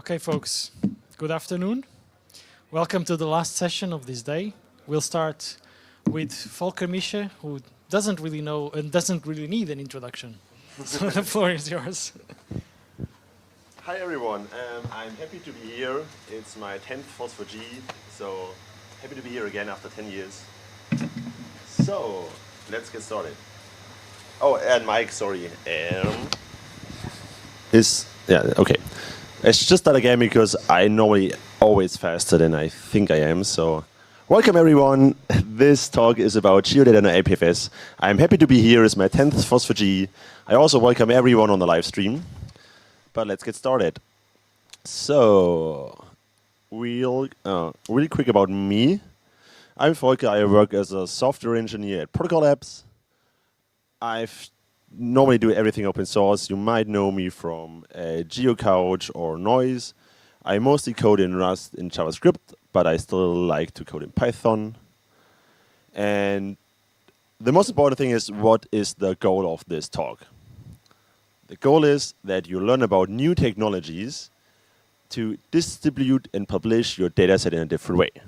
Okay, folks, good afternoon. Welcome to the last session of this day. We'll start with Volker Mische, who doesn't really know and doesn't really need an introduction. So the floor is yours. Hi everyone, I'm happy to be here. It's my 10th FOSS4G, so happy to be here again after 10 years. So, let's get started. Oh, and Mike, sorry. Okay. Let's just start again because I normally always faster than I think I am, so welcome everyone. This talk is about Geodata and IPFS. I'm happy to be here. It's my 10th FOSS4G. I also welcome everyone on the live stream. But let's get started. So, really quick about me. I'm Volker. I work as a software engineer at Protocol Labs. I normally do everything open source. You might know me from GeoCouch or Noise. I mostly code in Rust in JavaScript, but I still like to code in Python. And the most important thing is, what is the goal of this talk? The goal is that you learn about new technologies to distribute and publish your dataset in a different way.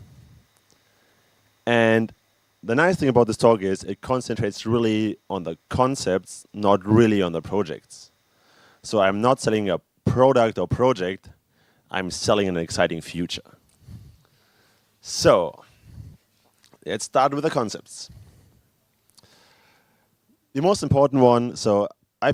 And the nice thing about this talk is it concentrates really on the concepts, not really on the projects. So I'm not selling a product or project, I'm selling an exciting future. So let's start with the concepts. The most important one, so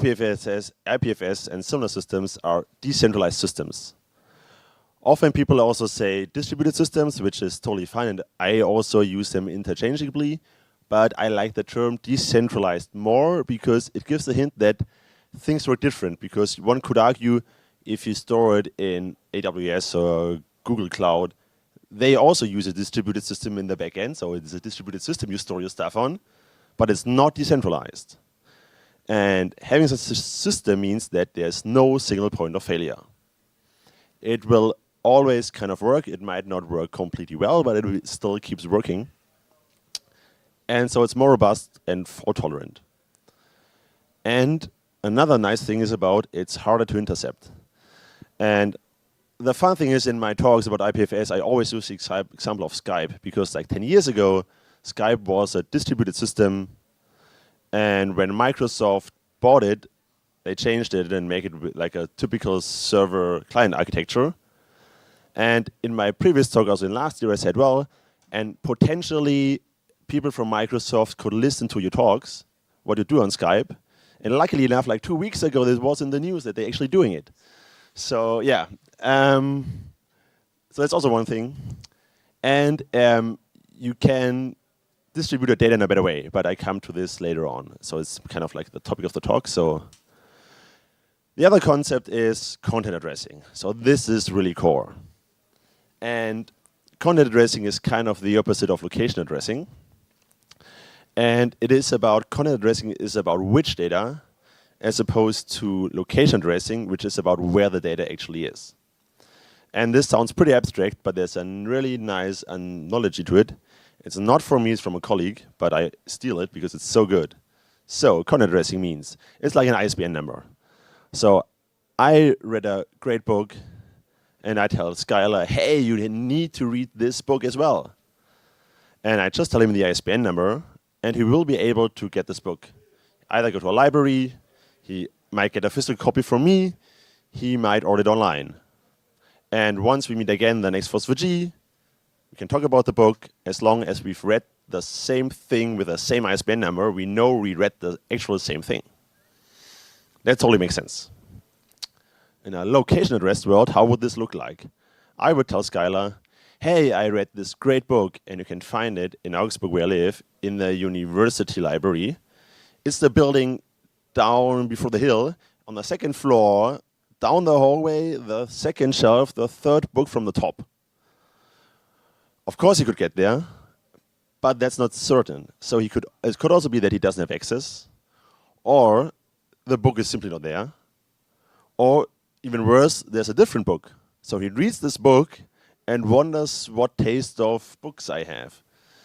IPFS and similar systems are decentralized systems. Often people also say distributed systems, which is totally fine, and I also use them interchangeably, but I like the term decentralized more because it gives a hint that things work different, because one could argue if you store it in AWS or Google Cloud, they also use a distributed system in the back end, so it's a distributed system you store your stuff on, but it's not decentralized. And having such a system means that there's no single point of failure. It will always kind of work. It might not work completely well, but it still keeps working. And so it's more robust and fault tolerant. And another nice thing is about it's harder to intercept. And the fun thing is, in my talks about IPFS, I always use the example of Skype, because like 10 years ago, Skype was a distributed system. And when Microsoft bought it, they changed it and make it like a typical server client architecture. And in my previous talk, also in last year, I said, well, and potentially people from Microsoft could listen to your talks, what you do on Skype. And luckily enough, like 2 weeks ago, this was in the news that they're actually doing it. So yeah, so that's also one thing. And you can distribute your data in a better way, but I come to this later on. So it's kind of like the topic of the talk. So the other concept is content addressing. So this is really core. And content addressing is kind of the opposite of location addressing. And it is about, content addressing is about which data, as opposed to location addressing, which is about where the data actually is. And this sounds pretty abstract, but there's a really nice analogy to it. It's not from me, it's from a colleague, but I steal it because it's so good. So content addressing means, it's like an ISBN number. So I read a great book, and I tell Skylar, hey, you need to read this book as well. And I just tell him the ISBN number, and he will be able to get this book. Either go to a library, he might get a physical copy from me, he might order it online. And once we meet again the next FOSS4G, we can talk about the book. As long as we've read the same thing with the same ISBN number, we know we read the actual same thing. That totally makes sense. In a location addressed world, how would this look like? I would tell Skylar, hey, I read this great book, and you can find it in Augsburg, where I live, in the university library. It's the building down before the hill, on the second floor, down the hallway, the second shelf, the third book from the top. Of course he could get there, but that's not certain. So it could also be that he doesn't have access, or the book is simply not there, or even worse, there's a different book. So he reads this book and wonders what taste of books I have.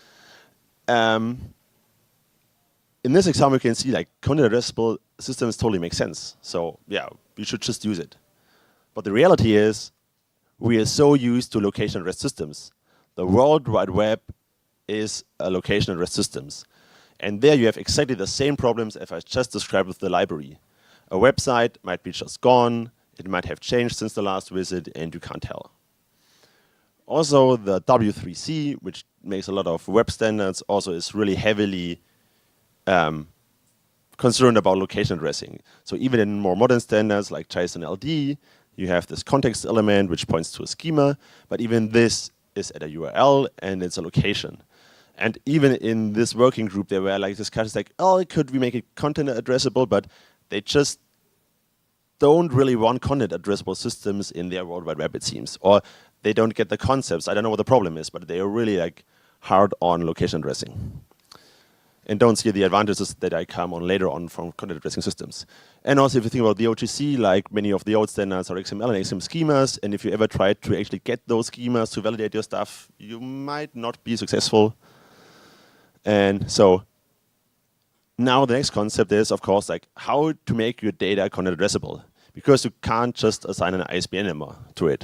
In this example, you can see like content addressable systems totally make sense. So yeah, you should just use it. But the reality is, we are so used to location address systems. The World Wide Web is a location address systems. And there you have exactly the same problems as I just described with the library. A website might be just gone, it might have changed since the last visit, and you can't tell. Also, the W3C, which makes a lot of web standards, also is really heavily concerned about location addressing. So even in more modern standards like JSON LD, you have this context element which points to a schema, but even this is at a URL and it's a location. And even in this working group, there were like discussions like, oh, could we make it content addressable? But they just don't really want content addressable systems in their World Wide Web, it seems. Or they don't get the concepts. I don't know what the problem is, but they are really like hard on location addressing. And don't see the advantages that I come on later on from content addressing systems. And also if you think about the OGC, like many of the old standards are XML and XML schemas, and if you ever try to actually get those schemas to validate your stuff, you might not be successful. And so now the next concept is, of course, like how to make your data content addressable, because you can't just assign an ISBN number to it.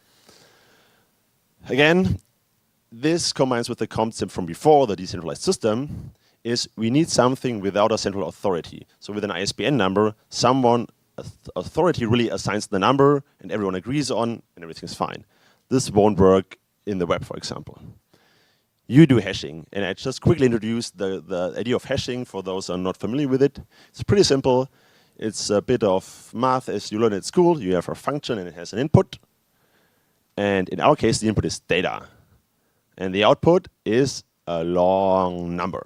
Again, this combines with the concept from before, the decentralized system, is we need something without a central authority. So with an ISBN number, someone, authority really assigns the number and everyone agrees on and everything's fine. This won't work in the web, for example. You do hashing, and I just quickly introduced the idea of hashing for those who are not familiar with it. It's pretty simple. It's a bit of math as you learn at school. You have a function and it has an input. And in our case, the input is data. And the output is a long number.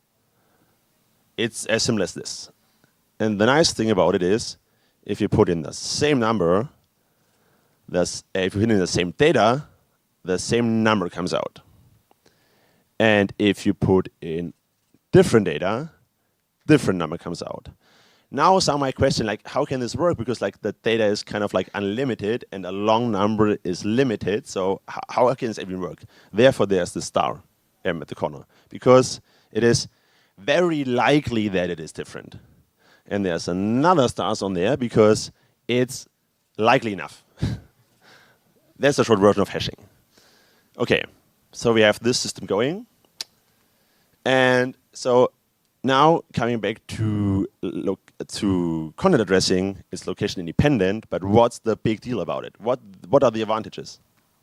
It's as simple as this. And the nice thing about it is, if you put in the same number, if you put in the same data, the same number comes out. And if you put in different data, different number comes out. Now some might question, like, how can this work? Because like the data is kind of like unlimited and a long number is limited. So how can this even work? Therefore, there's the star M at the corner, because it is very likely that it is different. And there's another stars on there because it's likely enough. That's the short version of hashing. Okay, so we have this system going. And so now coming back to content addressing, it's location independent, but what's the big deal about it? What are the advantages?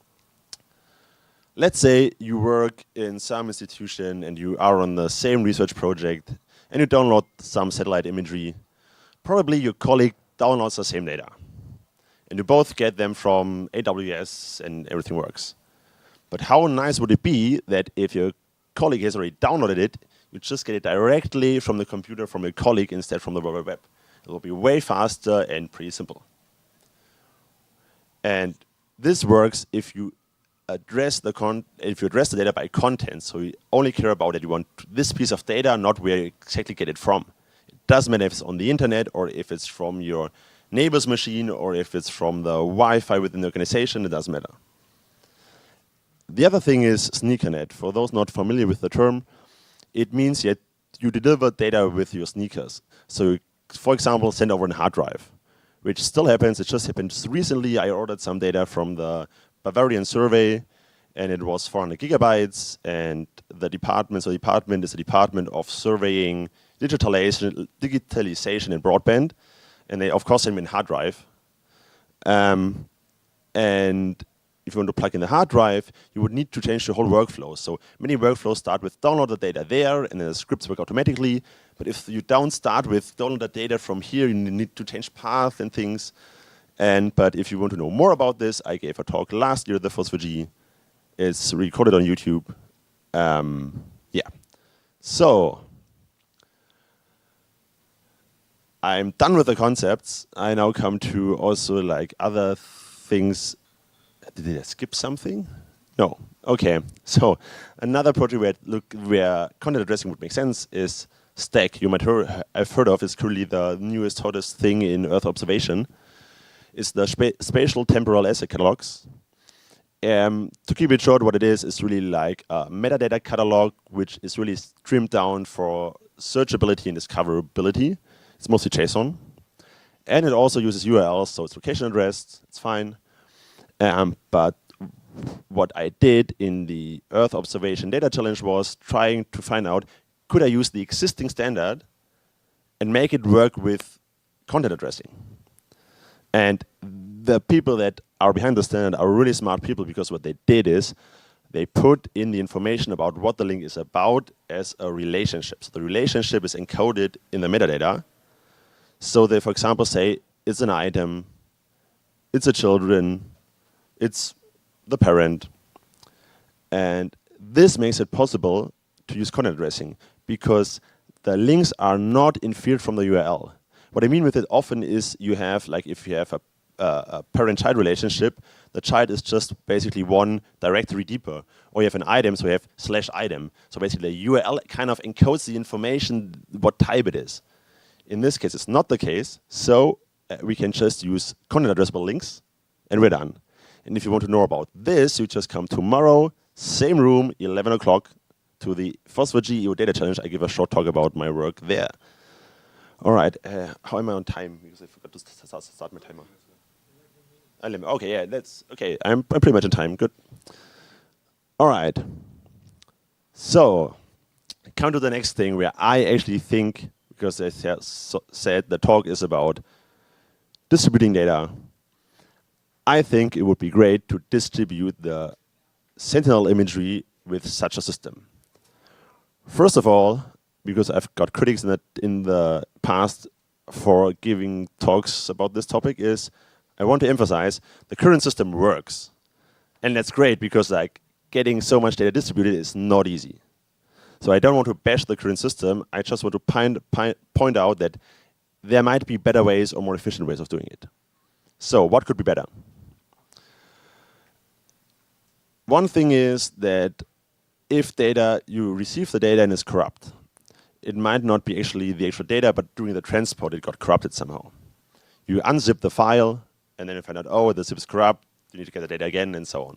Let's say you work in some institution and you are on the same research project and you download some satellite imagery. Probably your colleague downloads the same data. And you both get them from AWS and everything works. But how nice would it be that if your colleague has already downloaded it, you just get it directly from the computer from your colleague instead from the World Wide Web. It will be way faster and pretty simple. And this works if you address the data by content, so you only care about that you want this piece of data, not where you exactly get it from. It doesn't matter if it's on the internet or if it's from your neighbor's machine or if it's from the Wi-Fi within the organization, it doesn't matter. The other thing is sneakernet. For those not familiar with the term, it means that you deliver data with your sneakers. So, for example, send over a hard drive, which still happens. It just happened recently. I ordered some data from the Bavarian survey, and it was 400 gigabytes. And the department is the Department of Surveying, Digitalization in Broadband, and they of course send me a hard drive. And if you want to plug in the hard drive, you would need to change the whole workflow. So many workflows start with download the data there, and then the scripts work automatically. But if you don't start with download the data from here, you need to change path and things. But if you want to know more about this, I gave a talk last year at the FOSS4G. It's recorded on YouTube. Yeah. So I'm done with the concepts. I now come to also like other things. Did I skip something? No. Okay. So another project where content addressing would make sense is Stack. You might have heard of. It's currently the newest, hottest thing in Earth observation. It's the spatial temporal asset catalogs. To keep it short, what it is really like a metadata catalog, which is really trimmed down for searchability and discoverability. It's mostly JSON. And it also uses URLs, so it's location addressed. It's fine. But what I did in the Earth Observation Data Challenge was trying to find out, could I use the existing standard and make it work with content addressing? And the people that are behind the standard are really smart people, because what they did is they put in the information about what the link is about as a relationship. So the relationship is encoded in the metadata. So they, for example, say it's an item, it's a children, it's the parent. And this makes it possible to use content addressing, because the links are not inferred from the URL. What I mean with it often is you have, like if you have a parent-child relationship, the child is just basically one directory deeper. Or you have an item, so you have /item. So basically the URL kind of encodes the information, what type it is. In this case, it's not the case, so we can just use content addressable links, and we're done. And if you want to know about this, you just come tomorrow, same room, 11 o'clock, to the FOSS4G EU Data Challenge. I give a short talk about my work there. All right, how am I on time? Because I forgot to start my timer. Okay, yeah, that's okay. I'm pretty much on time. Good. All right. So, come to the next thing where I actually think, because I said the talk is about distributing data, I think it would be great to distribute the Sentinel imagery with such a system. First of all, because I've got critics in the past for giving talks about this topic, is I want to emphasize the current system works. And that's great, because like getting so much data distributed is not easy. So I don't want to bash the current system. I just want to point out that there might be better ways or more efficient ways of doing it. So what could be better? One thing is that if you receive the data and it's corrupt, it might not be actually the actual data, but during the transport it got corrupted somehow. You unzip the file, and then you find out, oh, the zip is corrupt, you need to get the data again, and so on.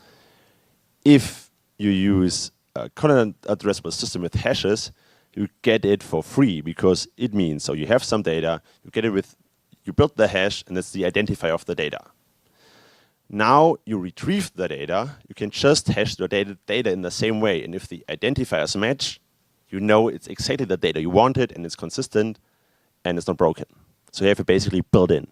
If you use a content addressable system with hashes, you get it for free, because it means, so you have some data, you build the hash, and it's the identifier of the data. Now you retrieve the data, you can just hash the data in the same way, and if the identifiers match, you know it's exactly the data you wanted, and it's consistent, and it's not broken. So you have it basically built in.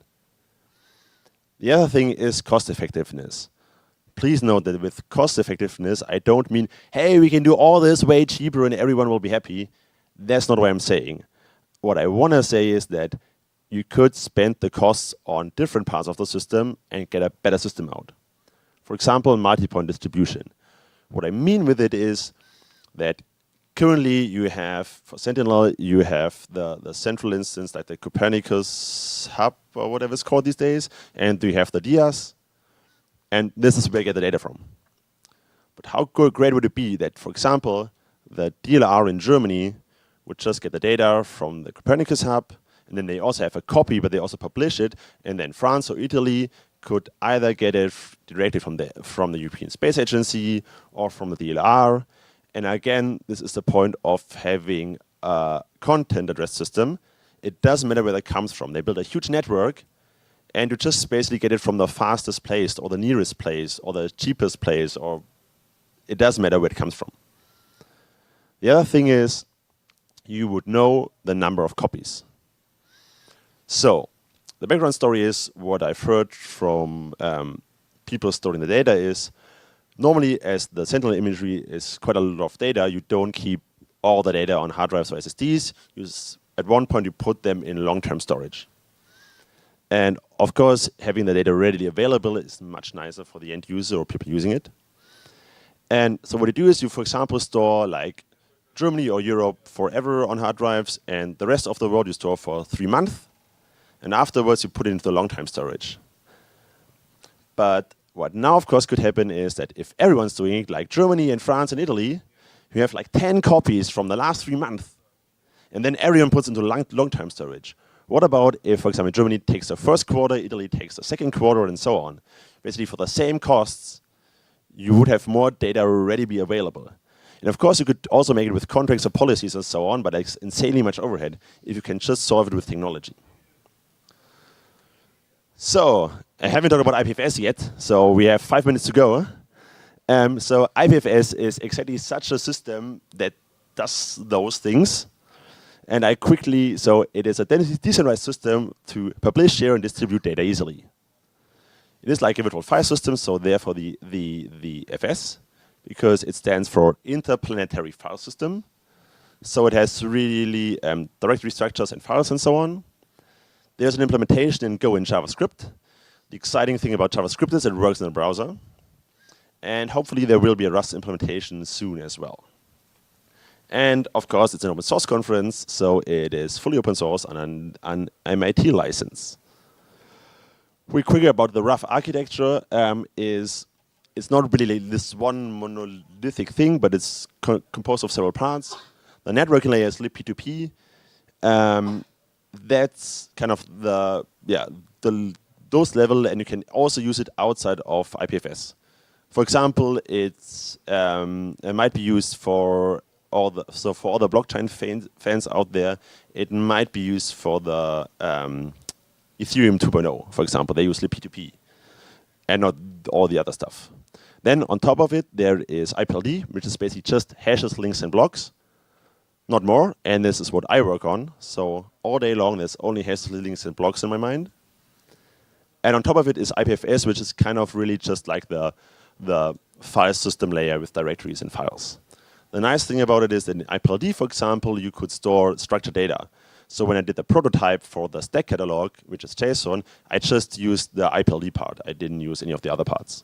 The other thing is cost effectiveness. Please note that with cost effectiveness, I don't mean, hey, we can do all this way cheaper and everyone will be happy. That's not what I'm saying. What I want to say is that you could spend the costs on different parts of the system and get a better system out. For example, multi-point distribution. What I mean with it is that currently you have, for Sentinel, you have the central instance, like the Copernicus hub or whatever it's called these days, and you have the DIAS, and this is where you get the data from. But how great would it be that, for example, the DLR in Germany would just get the data from the Copernicus hub, and then they also have a copy, but they also publish it, and then France or Italy could either get it directly from the European Space Agency or from the DLR. And again, this is the point of having a content address system. It doesn't matter where it comes from. They build a huge network, and you just basically get it from the fastest place, or the nearest place, or the cheapest place, or it doesn't matter where it comes from. The other thing is, you would know the number of copies. So, the background story is, what I've heard from people storing the data is, normally, as the Sentinel imagery is quite a lot of data, you don't keep all the data on hard drives or SSDs. At one point, you put them in long-term storage. And of course, having the data readily available is much nicer for the end user or people using it. And so what you do is you, for example, store like Germany or Europe forever on hard drives, and the rest of the world you store for 3 months. And afterwards, you put it into the long-term storage. But what now, of course, could happen is that if everyone's doing it, like Germany and France and Italy, you have like 10 copies from the last 3 months. And then everyone puts into long-term storage. What about if, for example, Germany takes the first quarter, Italy takes the second quarter, and so on? Basically, for the same costs, you would have more data already be available. And of course, you could also make it with contracts or policies and so on, but it's insanely much overhead if you can just solve it with technology. So I haven't talked about IPFS yet, so we have 5 minutes to go. So IPFS is exactly such a system that does those things. And so it is a decentralized system to publish, share, and distribute data easily. It is like a virtual file system, so therefore the FS, because it stands for Interplanetary File System. So it has really directory structures and files and so on. There's an implementation in Go and JavaScript. The exciting thing about JavaScript is it works in the browser. And hopefully there will be a Rust implementation soon as well. And of course, it's an open source conference, so it is fully open source on an MIT license. Quickly about the rough architecture it's not really like this one monolithic thing, but it's composed of several parts. The networking layer is libp2p. That's kind of those level, and you can also use it outside of IPFS. For example, it might be used for all the blockchain fans out there. It might be used for the Ethereum 2.0, for example. They use libp2p and not all the other stuff. Then on top of it, there is IPLD, which is basically just hashes, links, and blocks, not more. And this is what I work on. So all day long, there's only hashes, links, and blocks in my mind. And on top of it is IPFS, which is kind of really just like the file system layer with directories and files. The nice thing about it is that in IPLD, for example, you could store structured data. So when I did the prototype for the stack catalog, which is JSON, I just used the IPLD part. I didn't use any of the other parts.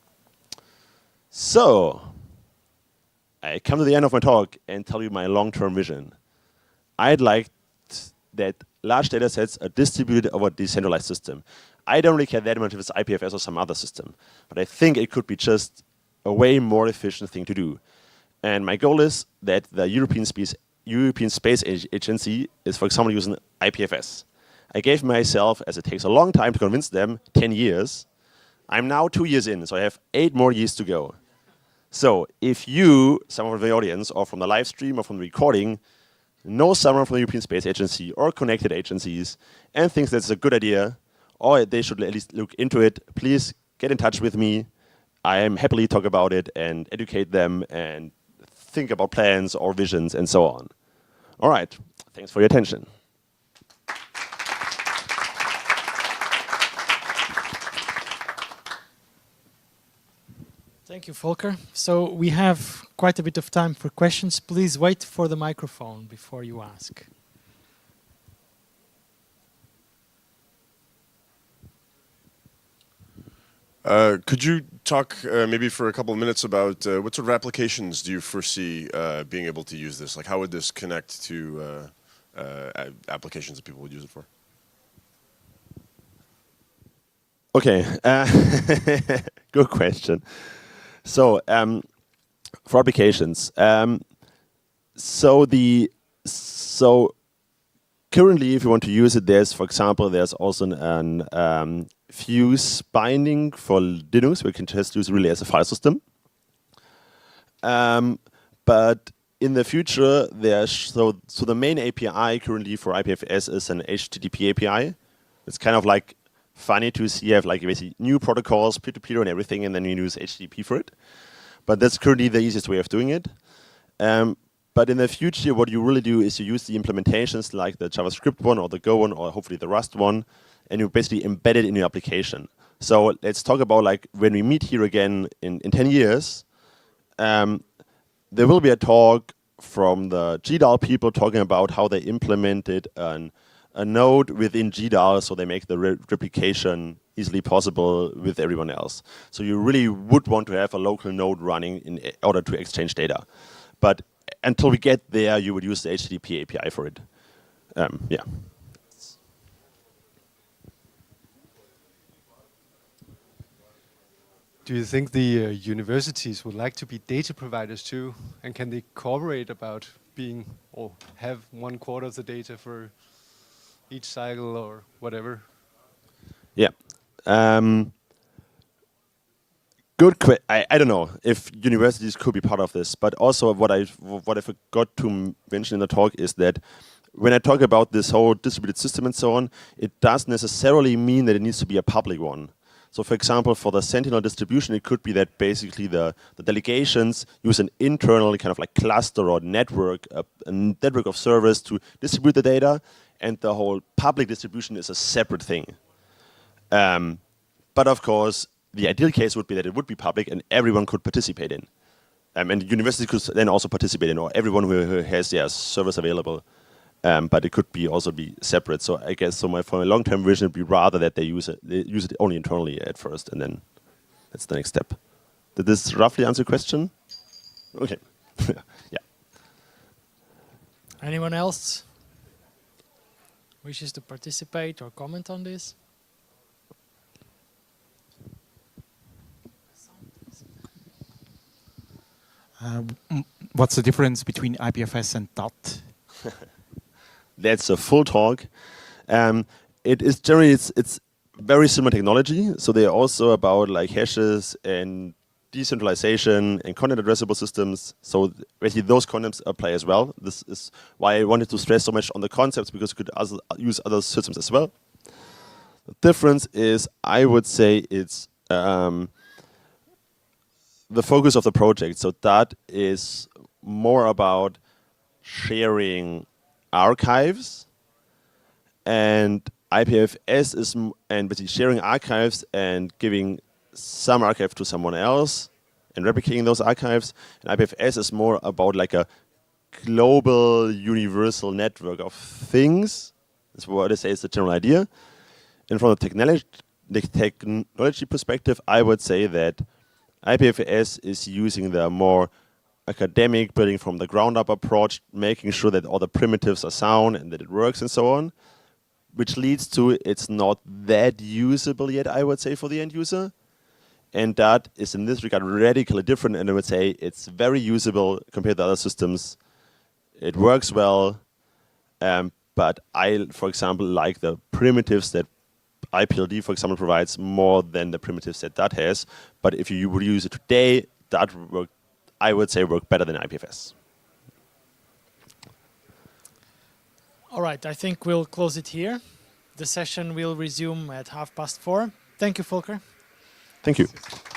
So I come to the end of my talk and tell you my long-term vision. I'd like that large data sets are distributed over a decentralized system. I don't really care that much if it's IPFS or some other system, but I think it could be just a way more efficient thing to do. And my goal is that the European Space Agency is, for example, using IPFS. I gave myself, as it takes a long time to convince them, 10 years. I'm now 2 years in, so I have 8 more years to go. So if you, someone from the audience, or from the live stream, or from the recording, know someone from the European Space Agency or connected agencies and thinks that's a good idea, or they should at least look into it, please get in touch with me. I am happily talk about it and educate them and think about plans or visions and so on. All right, thanks for your attention. Thank you, Volker. So we have quite a bit of time for questions. Please wait for the microphone before you ask. Could you talk maybe for a couple of minutes about what sort of applications do you foresee being able to use this? Like, how would this connect to applications that people would use it for? Okay, good question. So for applications, so currently, if you want to use it, for example, there's also an Fuse binding for Linux, we can just use it really as a file system. But in the future, so the main API currently for IPFS is an HTTP API. It's kind of like funny to see you have like basically new protocols, peer-to-peer and everything, and then you use HTTP for it. But that's currently the easiest way of doing it. But in the future, what you really do is you use the implementations like the JavaScript one or the Go one or hopefully the Rust one, and you basically embed it in your application. So let's talk about like when we meet here again in 10 years, there will be a talk from the GDAL people talking about how they implemented a node within GDAL so they make the replication easily possible with everyone else. So you really would want to have a local node running in order to exchange data. But until we get there, you would use the HTTP API for it. Yeah. Do you think the universities would like to be data providers too? And can they cooperate about being or have 1/4 of the data for each cycle or whatever? Yeah. Good question. I don't know if universities could be part of this, but also what I forgot to mention in the talk is that when I talk about this whole distributed system and so on, it doesn't necessarily mean that it needs to be a public one. So for example, for the Sentinel distribution, it could be that basically the delegations use an internal kind of like cluster or network, a network of servers to distribute the data, and the whole public distribution is a separate thing. But of course, the ideal case would be that it would be public and everyone could participate in. And universities could then also participate in, or everyone who has their servers available. But it could be also be separate. So I guess for my long-term vision, it would be rather that they use it only internally at first, and then that's the next step. Did this roughly answer your question? Okay. Yeah. Anyone else wishes to participate or comment on this? What's the difference between IPFS and DAT? That's a full talk. It is generally it's very similar technology. So they're also about like hashes and decentralization and content addressable systems. So basically those concepts apply as well. This is why I wanted to stress so much on the concepts, because you could also use other systems as well. The difference is, I would say, it's the focus of the project. So that is more about sharing archives, and IPFS is and basically sharing archives and giving some archive to someone else and replicating those archives. And IPFS is more about like a global universal network of things. That's what I say is the general idea. And from the technology perspective, I would say that IPFS is using the more academic building from the ground up approach, making sure that all the primitives are sound and that it works and so on, which leads to it's not that usable yet, I would say, for the end user. And that is in this regard radically different, and I would say it's very usable compared to other systems. It works well, but I, for example, like the primitives that IPLD, for example, provides more than the primitives that DAT has. But if you would use it today, that work, I would say, work better than IPFS. All right, I think we'll close it here. The session will resume at 4:30. Thank you, Volker. Thank you.